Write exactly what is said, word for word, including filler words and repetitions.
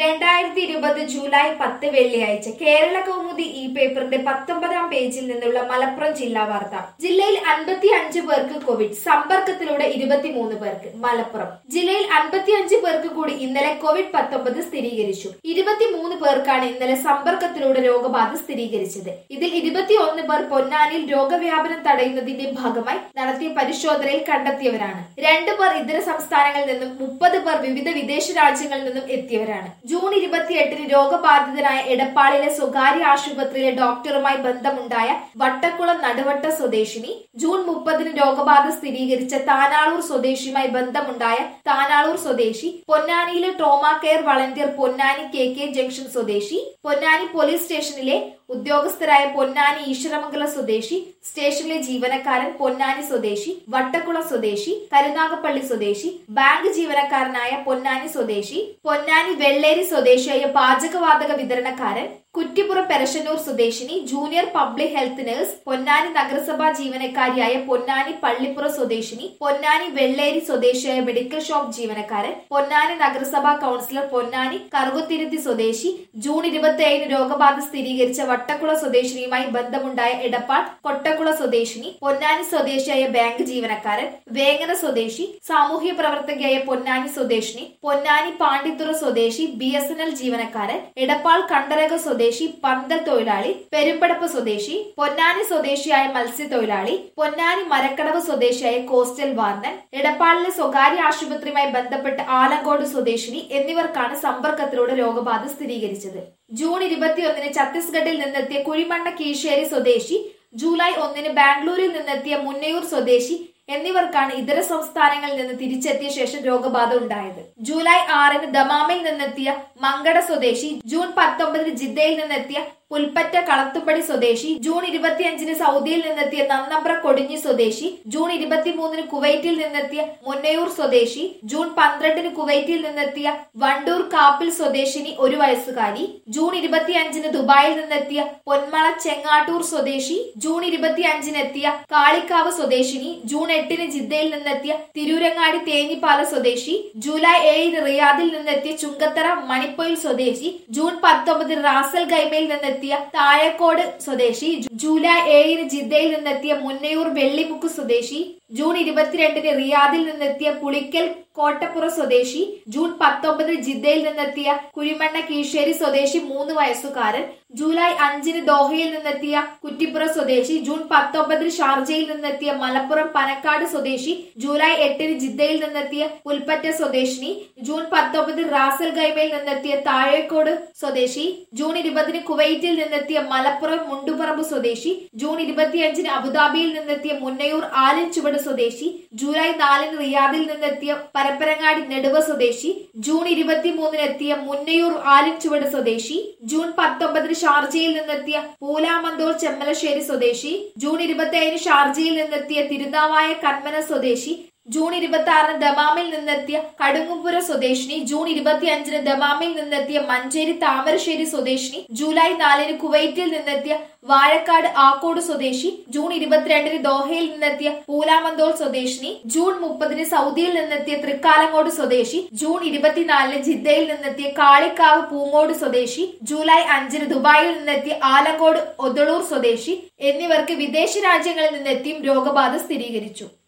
രണ്ടായിരത്തി ഇരുപത് ജൂലൈ പത്ത് വെള്ളിയാഴ്ച കേരള കൗമുദി ഈ പേപ്പറിന്റെ പത്തൊമ്പതാം പേജിൽ നിന്നുള്ള മലപ്പുറം ജില്ലാ വാർത്ത. ജില്ലയിൽ അൻപത്തി അഞ്ച് പേർക്ക് കോവിഡ്, സമ്പർക്കത്തിലൂടെ ഇരുപത്തിമൂന്ന് പേർക്ക്. മലപ്പുറം ജില്ലയിൽ അൻപത്തി അഞ്ച് പേർക്ക് കൂടി ഇന്നലെ കോവിഡ് പത്തൊമ്പത് സ്ഥിരീകരിച്ചു. ഇരുപത്തിമൂന്ന് പേർക്കാണ് ഇന്നലെ സമ്പർക്കത്തിലൂടെ രോഗബാധ സ്ഥിരീകരിച്ചത്. ഇതിൽ ഇരുപത്തിയൊന്ന് പേർ പൊന്നാനിയിൽ രോഗവ്യാപനം തടയുന്നതിന്റെ ഭാഗമായി നടത്തിയ പരിശോധനയിൽ കണ്ടെത്തിയവരാണ്. രണ്ടു പേർ ഇതര സംസ്ഥാനങ്ങളിൽ നിന്നും മുപ്പത് പേർ വിവിധ വിദേശ രാജ്യങ്ങളിൽ നിന്നും എത്തിയവരാണ്. ജൂൺ ഇരുപത്തിയെട്ടിന് രോഗബാധിതനായ എടപ്പാളിലെ സ്വകാര്യ ആശുപത്രിയിലെ ഡോക്ടറുമായി ബന്ധമുണ്ടായ വട്ടക്കുളം നടുവട്ട സ്വദേശിനി, ജൂൺ മുപ്പതിന് രോഗബാധ സ്ഥിരീകരിച്ച താനാളൂർ സ്വദേശിയുമായി ബന്ധമുണ്ടായ താനാളൂർ സ്വദേശി, പൊന്നാനിയിലെ trauma care volunteer Ponnani K K junction സ്വദേശി, പൊന്നാനി പോലീസ് സ്റ്റേഷനിലെ ഉദ്യോഗസ്ഥരായ പൊന്നാനി ഈശ്വരമംഗലം സ്വദേശി, സ്റ്റേഷനിലെ ജീവനക്കാരൻ പൊന്നാനി സ്വദേശി, വട്ടക്കുളം സ്വദേശി, കരുനാഗപ്പള്ളി സ്വദേശി, ബാങ്ക് ജീവനക്കാരനായ പൊന്നാനി സ്വദേശി, പൊന്നാനി വെള്ളേരി സ്വദേശിയായ പാചകവാതക വിതരണക്കാരൻ, കുറ്റിപ്പുറം പെരശന്നൂർ സ്വദേശിനി, junior public health nurse, Ponnani നഗരസഭാ ജീവനക്കാരിയായ പൊന്നാനി പള്ളിപ്പുറം സ്വദേശിനി, പൊന്നാനി വെള്ളേരി സ്വദേശിയായ മെഡിക്കൽ ഷോപ്പ് ജീവനക്കാരൻ, പൊന്നാനി നഗരസഭാ കൌൺസിലർ പൊന്നാനി കറുകുത്തിരുത്തി സ്വദേശി, ജൂൺ ഇരുപത്തി ഏഴിന് രോഗബാധ സ്ഥിരീകരിച്ച വട്ടക്കുള സ്വദേശിനിയുമായി ബന്ധമുണ്ടായ എടപ്പാൾ കൊട്ടക്കുള സ്വദേശിനി, പൊന്നാനി സ്വദേശിയായ ബാങ്ക് ജീവനക്കാരൻ, വേങ്ങര സ്വദേശി, സാമൂഹ്യ പ്രവർത്തകയായ പൊന്നാനി സ്വദേശിനി, പൊന്നാനി പാണ്ടിത്തുറ സ്വദേശി, ബി എസ് എൻ എൽ ജീവനക്കാരൻ, എടപ്പാൾ കണ്ടരക സ്വദേശി, പന്തൽ തൊഴിലാളി, പെരുമ്പടപ്പ് സ്വദേശി, പൊന്നാനി സ്വദേശിയായ മത്സ്യത്തൊഴിലാളി, പൊന്നാനി മരക്കടവ് സ്വദേശിയായ കോസ്റ്റൽ വാർഡൻ, എടപ്പാളിലെ സ്വകാര്യ ആശുപത്രിയുമായി ബന്ധപ്പെട്ട് ആലങ്കോട് സ്വദേശിനി എന്നിവർക്കാണ് സമ്പർക്കത്തിലൂടെ രോഗബാധ സ്ഥിരീകരിച്ചത്. ജൂൺ ഇരുപത്തിയൊന്നിന് ഛത്തീസ്ഗഡിൽ നിന്നെത്തിയ കുഴിമണ്ണ കീഴ്ശേരി സ്വദേശി, ജൂലൈ ഒന്നിന് ബാംഗ്ലൂരിൽ നിന്നെത്തിയ മുന്നയൂർ സ്വദേശി എന്നിവർക്കാണ് ഇതര സംസ്ഥാനങ്ങളിൽ നിന്ന് തിരിച്ചെത്തിയ ശേഷം രോഗബാധ ഉണ്ടായത്. ജൂലൈ ആറിന് ദമാമിൽ നിന്നെത്തിയ മങ്കട സ്വദേശി, ജൂൺ പത്തൊമ്പതിന് ജിദ്ദയിൽ നിന്നെത്തിയ പുൽപ്പറ്റ കളത്തുപടി സ്വദേശി, ജൂൺ ഇരുപത്തിയഞ്ചിന് സൗദിയിൽ നിന്നെത്തിയ നന്നമ്പ്ര കൊടിഞ്ഞി സ്വദേശി, ജൂൺ ഇരുപത്തിമൂന്നിന് കുവൈറ്റിൽ നിന്നെത്തിയ മുന്നയൂർ സ്വദേശി, ജൂൺ പന്ത്രണ്ടിന് കുവൈറ്റിൽ നിന്നെത്തിയ വണ്ടൂർ കാപ്പിൽ സ്വദേശിനി ഒരു വയസ്സുകാരി, ജൂൺ ഇരുപത്തിയഞ്ചിന് ദുബായിൽ നിന്നെത്തിയ പൊന്മള ചെങ്ങാട്ടൂർ സ്വദേശി, ജൂൺ ഇരുപത്തിയഞ്ചിന് എത്തിയ കാളിക്കാവ് സ്വദേശിനി, ജൂൺ എട്ടിന് ജിദ്ദയിൽ നിന്നെത്തിയ തിരൂരങ്ങാടി തേഞ്ഞിപ്പാല സ്വദേശി, ജൂലൈ ഏഴിന് റിയാദിൽ നിന്നെത്തിയ ചുങ്കത്തറ മണിപ്പൊയിൽ സ്വദേശി, ജൂൺ പത്തൊമ്പതിന് റാസൽ ഗൈമയിൽ നിന്നെത്തിയ താഴക്കോട് സ്വദേശി, ജൂലൈ ഏഴിന് ജിദ്ദയിൽ നിന്നെത്തിയ മുന്നയൂർ വെള്ളിമുക്ക് സ്വദേശി, ജൂൺ ഇരുപത്തിരണ്ടിന് റിയാദിൽ നിന്നെത്തിയ പുളിക്കൽ കോട്ടപ്പുറ സ്വദേശി, ജൂൺ പത്തൊമ്പതിന് ജിദ്ദയിൽ നിന്നെത്തിയ കുഴിമണ്ണ കീഴ്ശേരി സ്വദേശി മൂന്ന് വയസ്സുകാരൻ, ജൂലൈ അഞ്ചിന് ദോഹയിൽ നിന്നെത്തിയ കുറ്റിപ്പുറ സ്വദേശി, ജൂൺ പത്തൊമ്പതിന് ഷാർജയിൽ നിന്നെത്തിയ മലപ്പുറം പനക്കാട് സ്വദേശി, ജൂലൈ എട്ടിന് ജിദ്ദയിൽ നിന്നെത്തിയ പുൽപ്പറ്റ സ്വദേശിനി, ജൂൺ പത്തൊമ്പതിന് റാസൽ ഗൈമയിൽ നിന്നെത്തിയ താഴേക്കോട് സ്വദേശി, ജൂൺ ഇരുപതിന് കുവൈറ്റിൽ നിന്നെത്തിയ മലപ്പുറം മുണ്ടുപറമ്പ് സ്വദേശി, ജൂൺ ഇരുപത്തിയഞ്ചിന് അബുദാബിയിൽ നിന്നെത്തിയ മുന്നയൂർ ആലിൻചുവട് സ്വദേശി, ജൂലൈ നാലിന് റിയാദിൽ നിന്നെത്തിയ പരപ്പരങ്ങാടി നെടുവ സ്വദേശി, ജൂൺ ഇരുപത്തിമൂന്നിന് എത്തിയ മുന്നയൂർ ആലിൻചുവട് സ്വദേശി, ജൂൺ പത്തൊമ്പതിന് ഷാർജയിൽ നിന്നെത്തിയ പൂലാമന്തോൾ ചെമ്മലശ്ശേരി സ്വദേശി, ജൂൺ ഇരുപത്തിയേഴിന് ഷാർജയിൽ നിന്നെത്തിയ തിരുനാവായ കന്മന സ്വദേശി, ജൂൺ ഇരുപത്തി ആറിന് ദമാമിൽ നിന്നെത്തിയ കടുങ്ങുപുര സ്വദേശിനി, ജൂൺ ഇരുപത്തിയഞ്ചിന് ദമാമിൽ നിന്നെത്തിയ മഞ്ചേരി താമരശ്ശേരി സ്വദേശിനി, ജൂലൈ നാലിന് കുവൈറ്റിൽ നിന്നെത്തിയ വാഴക്കാട് ആക്കോട് സ്വദേശി, ജൂൺ ഇരുപത്തിരണ്ടിന് ദോഹയിൽ നിന്നെത്തിയ പൂലാമന്തോൾ സ്വദേശിനി, ജൂൺ മുപ്പതിന് സൗദിയിൽ നിന്നെത്തിയ തൃക്കാലങ്ങോട് സ്വദേശി, ജൂൺ ഇരുപത്തിനാലിന് ജിദ്ദയിൽ നിന്നെത്തിയ കാളിക്കാവ് പൂങ്ങോട് സ്വദേശി, ജൂലൈ അഞ്ചിന് ദുബായിൽ നിന്നെത്തിയ ആലങ്കോട് ഒതളൂർ സ്വദേശി എന്നിവർക്ക് വിദേശ രാജ്യങ്ങളിൽ നിന്നെത്തിയും രോഗബാധ സ്ഥിരീകരിച്ചു.